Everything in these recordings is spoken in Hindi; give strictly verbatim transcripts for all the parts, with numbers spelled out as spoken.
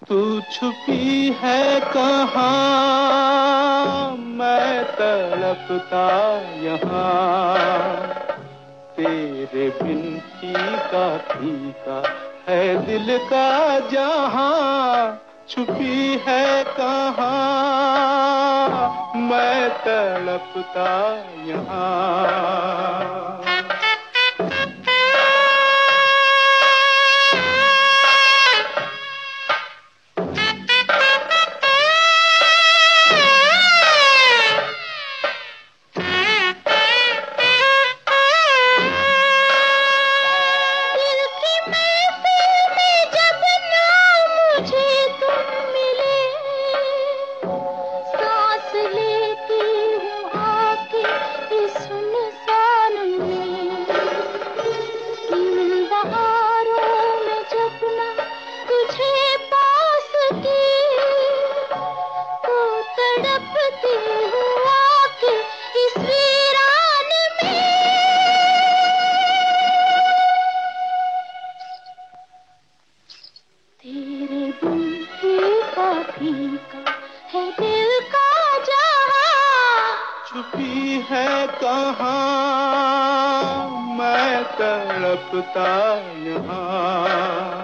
तू छुपी है कहाँ, मैं तड़पता यहाँ। तेरे बिन फीका फीका है दिल का जहां। छुपी है कहाँ, मैं तड़पता यहाँ। छुपी है कहाँ, मैं तड़पता यहाँ।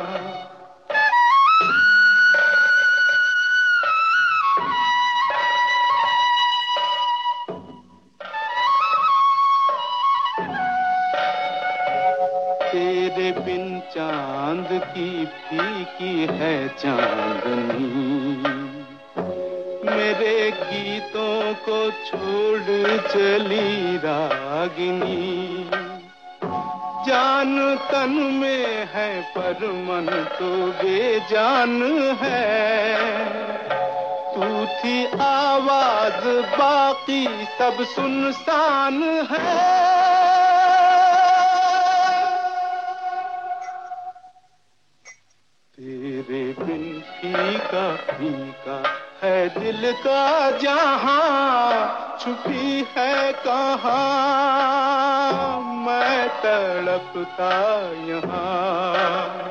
तेरे बिन चांद की फीकी है चांदनी। मेरे गीतों को छोड़ चली रागिनी। जान तन में है पर मन तो बेजान है। तू थी आवाज बाकी सब सुनसान है। तेरे बिन फीका फीका है दिल का जहां। छुपी है कहाँ, मैं तड़पता यहाँ।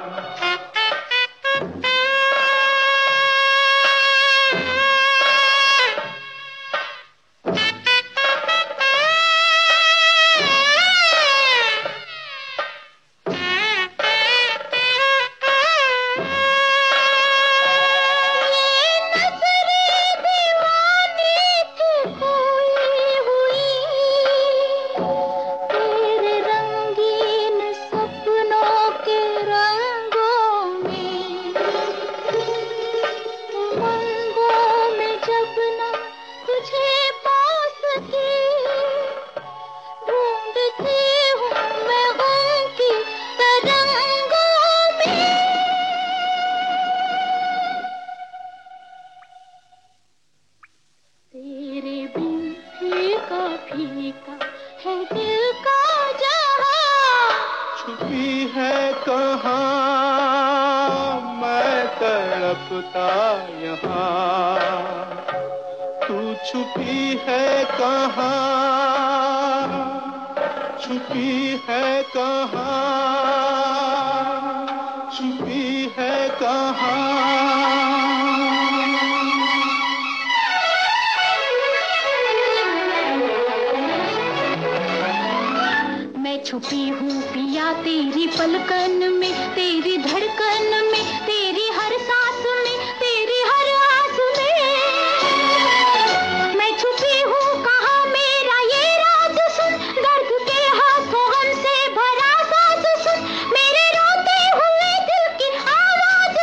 फीका है दिल का जहां। छुपी है कहाँ, मैं तड़पता यहाँ। तू छुपी है कहाँ, छुपी है कहाँ, छुपी है कहाँ। छुपी हूँ पिया तेरी पलकन में, तेरी धड़कन में, तेरी हर सांस में, तेरी हर आस में। मैं छुपी हूँ कहाँ मेरा ये राज सुन, दर्द के हाथों हमसे भरा साज सुन, मेरे रोते हुए दिल की आवाज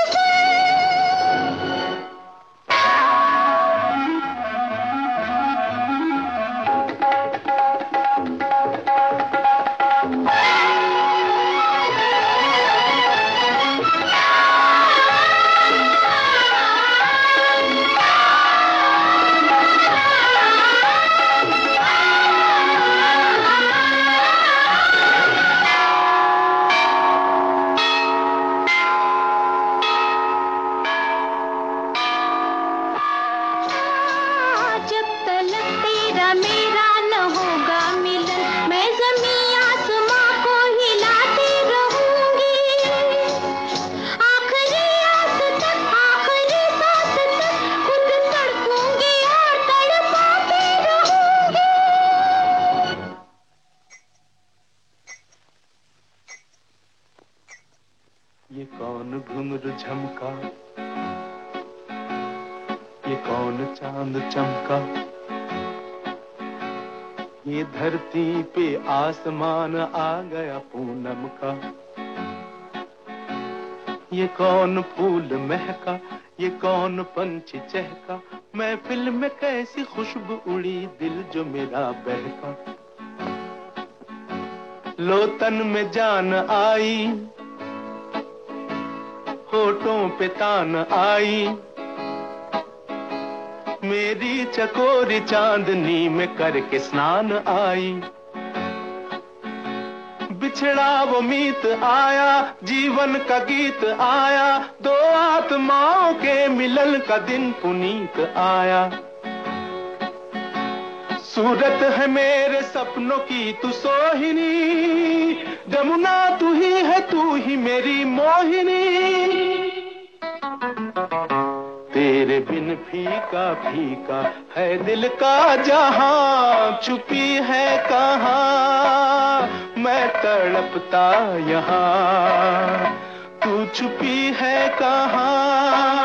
मेरा न होगा मिलन, मैं ज़मीं आसमां को हिलाती रहूंगी। आखिरी आस तक, आखिरी कौन चांद चमका, ये धरती पे आसमान आ गया पूनम का। ये कौन फूल महका, ये कौन पंछी चहका, महफिल में कैसी खुशबू उड़ी, दिल जो मेरा बहका। लो तन में जान आई, होठों पे तान आई, मेरी चकोरी चांदनी में करके स्नान आई। बिछड़ा वो मीत आया, जीवन का गीत आया, दो आत्माओं के मिलन का दिन पुनीत आया। सूरत है मेरे सपनों की तू सोहिनी, जमुना तू ही है, तू ही मेरी मोहिनी। तेरे बिन फीका फीका है दिल का जहां, छुपी है कहां मैं तड़पता यहाँ, तू छुपी है कहां।